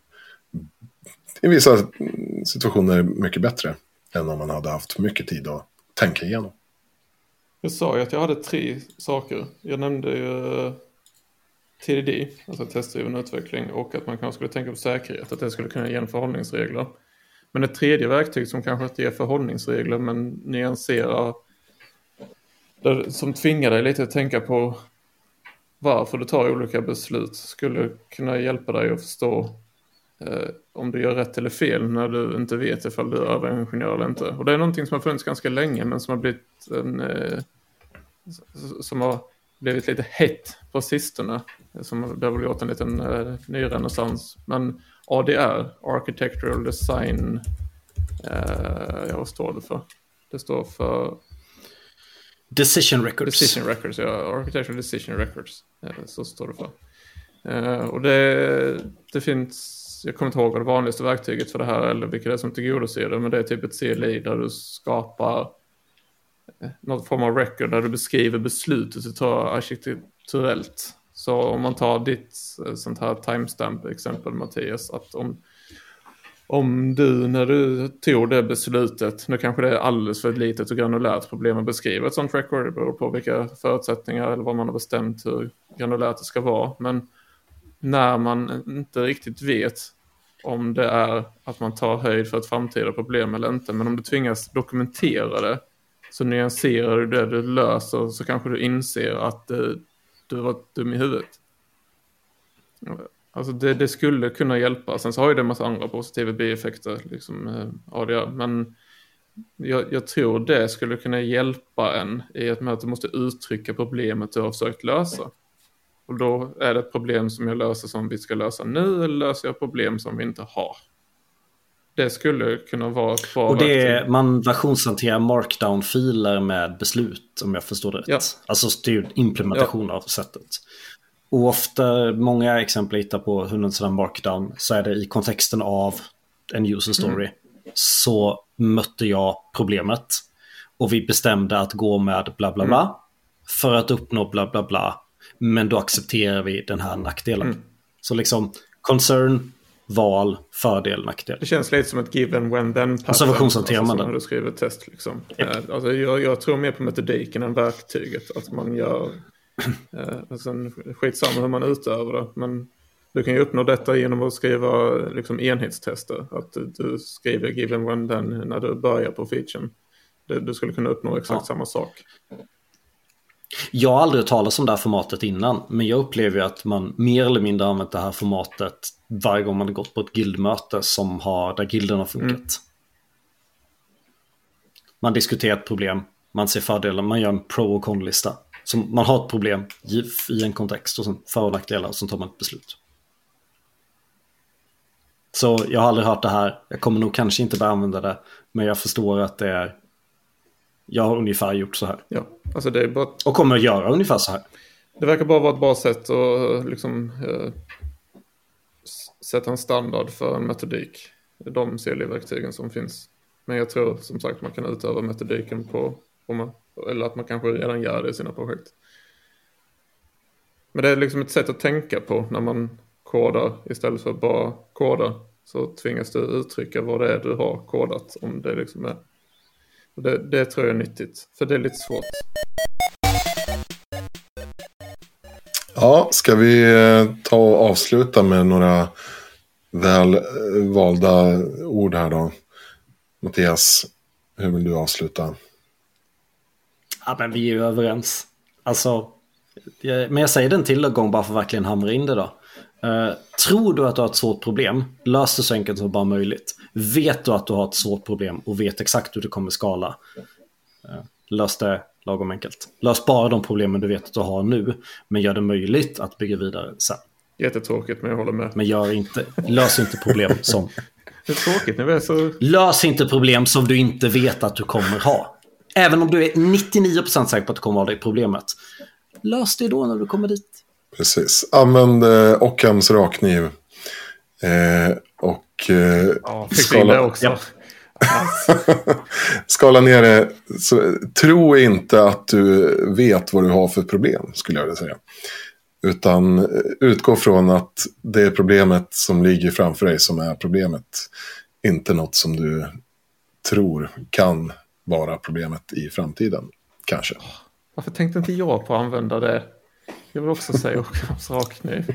i vissa situationer mycket bättre än om man hade haft för mycket tid att tänka igenom. Jag sa ju att jag hade tre saker. Jag nämnde ju T D D, alltså testdriven utveckling, och att man kanske skulle tänka på säkerhet, att det skulle kunna ge en förhållningsregler. Men ett tredje verktyg som kanske inte ger förhållningsregler men nyanserar, där, som tvingar dig lite att tänka på varför du tar olika beslut, skulle kunna hjälpa dig att förstå eh, om du gör rätt eller fel när du inte vet ifall du är överingenjör eller inte. Och det är någonting som har funnits ganska länge men som har blivit en, eh, som har blivit lite hett på sistone, som det har gjort en liten eh, ny renässans. Men A D R, Architectural Design, eh, ja, vad står det för? Det står för Decision Records. Decision Records, ja. Architectural Decision Records, eh, så står det för. Eh, och det, det finns, jag kommer inte ihåg vad det vanligaste verktyget för det här eller vilka det är som tillgodoser det, men det är typ ett C L I där du skapar någon form av record där du beskriver beslutet du tar arkitekturellt. Så om man tar ditt sånt här timestamp-exempel, Mattias, att om, om du när du tog det beslutet, nu kanske det är alldeles för litet och granulärt problem att beskriva ett sånt record, det beror på vilka förutsättningar eller vad man har bestämt hur granulärt det ska vara, men när man inte riktigt vet om det är att man tar höjd för ett framtida problem eller inte, men om du tvingas dokumentera det, så nyanserar du det du löser, så kanske du inser att eh, du var dum i huvudet. Alltså det, det skulle kunna hjälpa. Sen så har ju det en massa andra positiva bieffekter, liksom eh, A D R. Men jag, jag tror det skulle kunna hjälpa en i att, att du måste uttrycka problemet du har försökt lösa. Och då är det ett problem som jag löser som vi ska lösa nu, eller löser jag problem som vi inte har. Det skulle kunna vara ett bra och det är, man versionshanterar markdown-filer med beslut, om jag förstår det rätt. Ja. Alltså styrd implementation ja. av sättet. Och ofta, många exempel jag hittar på hur en sådan markdown, så är det i kontexten av en user story. Mm. Så mötte jag problemet och vi bestämde att gå med bla bla bla mm. för att uppnå bla bla bla. Men då accepterar vi den här nackdelen. Mm. Så liksom concern, val, fördel, nackdel. Det känns lite som ett given when then pattern. Alltså, alltså när du skriver test liksom. Yep. Alltså, jag, jag tror mer på metodiken än verktyget. Att man gör eh, alltså, skitsamma hur man utövar det. Men du kan ju uppnå detta genom att skriva liksom, enhetstester. Att du, du skriver given when then när du börjar på featuren. Du, du skulle kunna uppnå exakt ja. samma sak. Jag har aldrig talat om det här formatet innan, men jag upplever ju att man mer eller mindre använt det här formatet varje gång man har gått på ett guildmöte som har, där gilden har funkat. Mm. Man diskuterar ett problem, man ser fördelar, man gör en pro- och con-lista. Så man har ett problem i en kontext och sen för- och nackdelar och sen tar man ett beslut. Så jag har aldrig hört det här. Jag kommer nog kanske inte börja använda det, men jag förstår att det är, jag har ungefär gjort så här. Ja, alltså det är bara... Och kommer att göra ungefär så här. Det verkar bara vara ett bra sätt att liksom eh, sätta en standard för en metodik. De C L I-verktygen som finns. Men jag tror som sagt man kan utöva metodiken på, på man, eller att man kanske redan gör det i sina projekt. Men det är liksom ett sätt att tänka på när man kodar istället för bara koda. Så tvingas du uttrycka vad det är du har kodat, om det liksom är. Det, det tror jag är nyttigt, för det är lite svårt. Ja, ska vi ta och avsluta med några väl valda ord här då? Mattias, hur vill du avsluta? Ja, men vi är ju överens. Alltså, men jag säger den till en gång bara för att verkligen hamra in det då. Uh, tror du att du har ett svårt problem, lös det så enkelt som bara möjligt. Vet du att du har ett svårt problem och vet exakt hur du kommer skala, uh, lös det lagom enkelt. Lös bara de problemen du vet att du har nu, men gör det möjligt att bygga vidare sen. Jättetråkigt, men jag håller med. Men gör inte, lös inte problem som det är tråkigt när vi är så... Lös inte problem som du inte vet att du kommer ha. Även om du är nittionio procent säker på att du kommer ha det problemet. Lös det då när du kommer dit. Precis. Använd eh, Ockhams rakkniv. Eh, och eh, ja, skala... också. Ja. skala ner det. Så, tro inte att du vet vad du har för problem, skulle jag vilja säga. Utan utgå från att det är problemet som ligger framför dig som är problemet. Inte något som du tror kan vara problemet i framtiden. Kanske. Varför tänkte inte jag på att använda det? Jag vill också säga Ockhams rakkniv.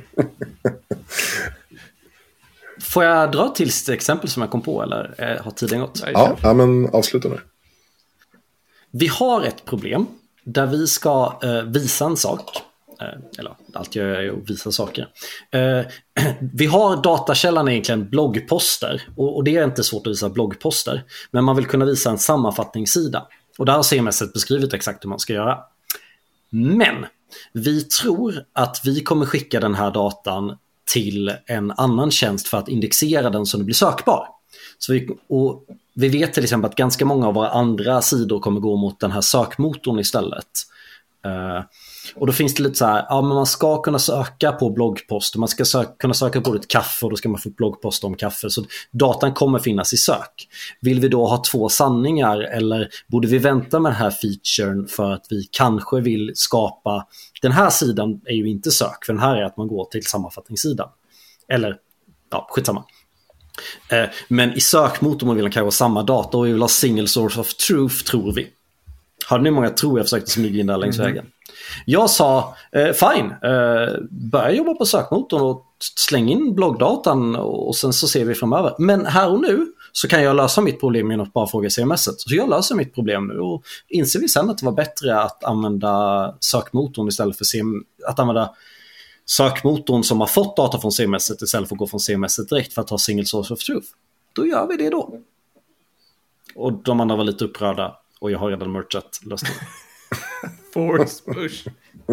Får jag dra till ett exempel som jag kom på, eller har tiden gått? Ja, ja, men avsluta nu. Vi har ett problem där vi ska eh, visa en sak. Eh, eller allt jag gör är att visa saker. Eh, vi har datakällan egentligen bloggposter. Och, och det är inte svårt att visa bloggposter. Men man vill kunna visa en sammanfattningssida. Och där har C M S beskrivit exakt hur man ska göra. Men vi tror att vi kommer skicka den här datan till en annan tjänst för att indexera den så den blir sökbar. Så vi, och vi vet till exempel att ganska många av våra andra sidor kommer gå mot den här sökmotorn istället. Uh, och då finns det lite så här, ja, men man ska kunna söka på bloggposter, man ska söka, kunna söka på ett kaffe och då ska man få bloggposter om kaffe, så datan kommer finnas i sök. Vill vi då ha två sanningar, eller borde vi vänta med den här featuren för att vi kanske vill skapa, den här sidan är ju inte sök, för den här är att man går till sammanfattningssidan, eller ja, skitsamma. Uh, men i sökmotorn vill man kanske ha samma data och vi vill ha single source of truth, tror vi. Hade ni många tror jag försökte smyga in där längs mm. vägen. Jag sa, eh, fine, eh, börja jobba på sökmotorn och släng in bloggdatan och sen så ser vi framöver. Men här och nu så kan jag lösa mitt problem genom att bara fråga C M S. Så jag löser mitt problem nu och inser vi sen att det var bättre att använda sökmotorn istället för C M S, att använda sökmotorn som har fått data från C M S istället för att gå från C M S direkt för att ha single source of truth. Då gör vi det då. Och de andra var lite upprörda. Och jag har redan merchat lösningen. Force push.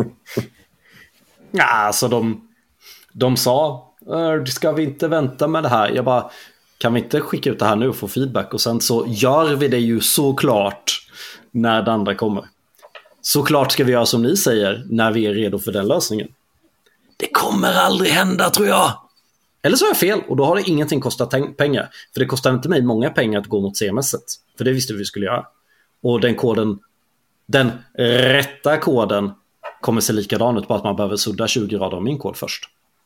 Ja, alltså de, de sa, ska vi inte vänta med det här? Jag bara, kan vi inte skicka ut det här nu och få feedback? Och sen så gör vi det ju såklart när det andra kommer. Såklart ska vi göra som ni säger när vi är redo för den lösningen. Det kommer aldrig hända, tror jag. Eller så är jag fel, och då har det ingenting kostat pengar. För det kostar inte mig många pengar att gå mot C M S-et. För det visste vi skulle göra. Och den koden, den rätta koden kommer se likadan ut, bara att man behöver sudda tjugo rader av min kod först.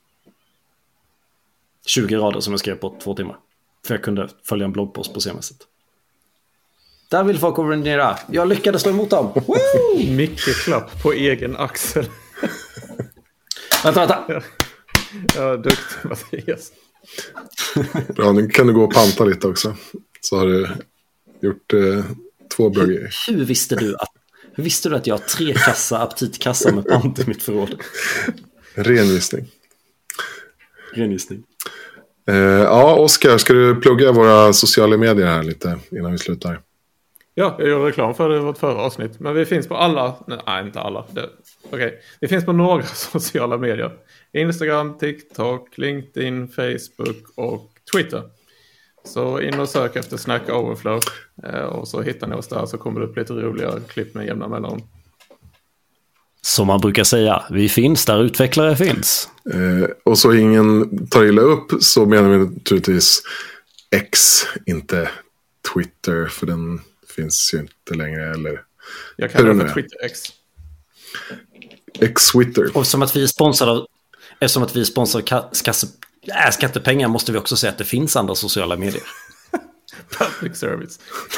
tjugo rader som jag skrev på två timmar. För jag kunde följa en bloggpost på C M S-et. Där vill folk overengineera. Jag lyckades stå emot dem. Mycket klapp på egen axel. Vänta, vänta. Ja, ja, duktig Mattias. Bra, nu kan du gå och panta lite också. Så har du gjort... Eh... Två bra grejer. Hur, hur visste du att Hur visste du att jag har tre kassa, aptitkassa med pant i mitt förråd? Ren gissning. Ren gissning. Uh, ja, Oskar, ska du plugga våra sociala medier här lite innan vi slutar? Ja, jag gör reklam för det i vårt förra avsnitt. Men vi finns på alla, nej inte alla. Okej, okay. Vi finns på några sociala medier. Instagram, TikTok, LinkedIn, Facebook och Twitter. Så in och sök efter Snack Overflow. Och så hittar ni oss där, så kommer det upp lite roliga klipp med jämna mellan. Som man brukar säga, vi finns där utvecklare finns. Eh, och så ingen tar illa upp, så menar vi naturligtvis X, inte Twitter, för den finns ju inte längre. Eller jag kallar det för Twitter X. X-Twitter. Och som att vi är sponsrade av, eftersom att vi är sponsrade av skasse, äh, skattepengar, måste vi också säga att det finns andra sociala medier. Public service.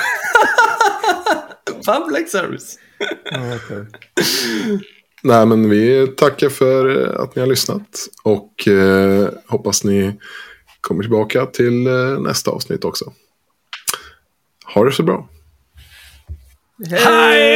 Public service. Okay. Nej, men vi tackar för att ni har lyssnat. Och eh, hoppas ni kommer tillbaka till eh, nästa avsnitt också. Ha det så bra. Hej!